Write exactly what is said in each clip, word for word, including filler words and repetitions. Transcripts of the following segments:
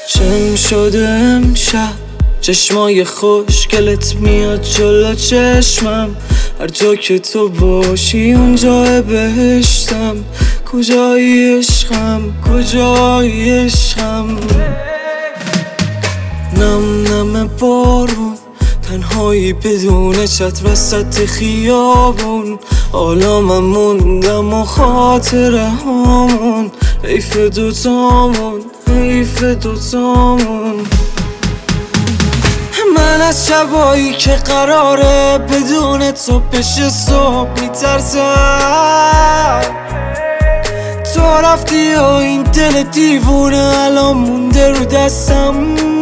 چم شده امشب چشمای خوشگلت میاد جلو چشمم، هر جا که تو باشی اونجا بهشتم. کجایی عشقم، کجایی عشقم؟ نم نم بارون، تنهایی بدون چتر وسط خیابون. حالا من موندم و خاطره هامون، حیف دوتامون، حیف دوتامون. من از شبایی که قراره بدون تو بشه صبح میترسم. تو رفتی و این دل دیوونه الان مونده رو دستم.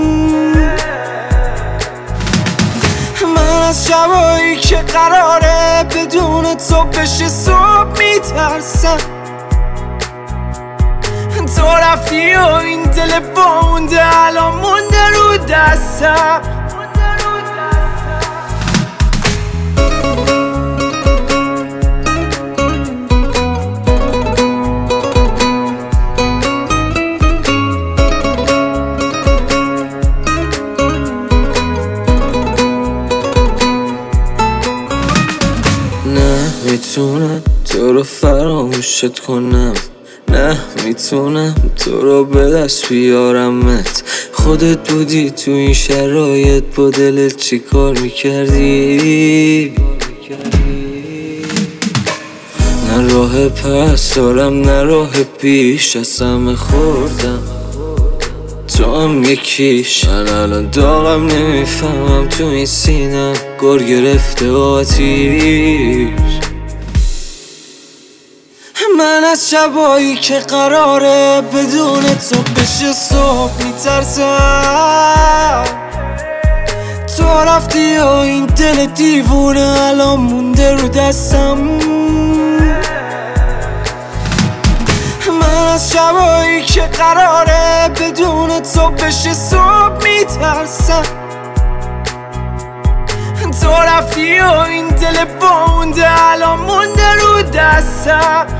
من از شبایی که قراره بدون تو بشه صبح میترسم. تو رفتی و این دل بونده الان مونده رو دستم. نه میتونم تو رو فراموشت کنم، نه میتونم تو رو به دست بیارمت. خودت بودی تو این شرایط با دلت چی کار میکردی؟ نه راه پس دارم نه راه پیش، از همه خوردم تو هم یکیش. من الان داغم نمیفهمم تو این سینم گر گرفته آتیش. من از شبایی که قراره بدون تو بشه صبح میترسم. تو رفتی و این دل دیوونه الان مونده رو دستم. من از شبایی که قراره بدون تو بشه صبح میترسم. تو رفتی و این دل بونده الان مونده رو دستم.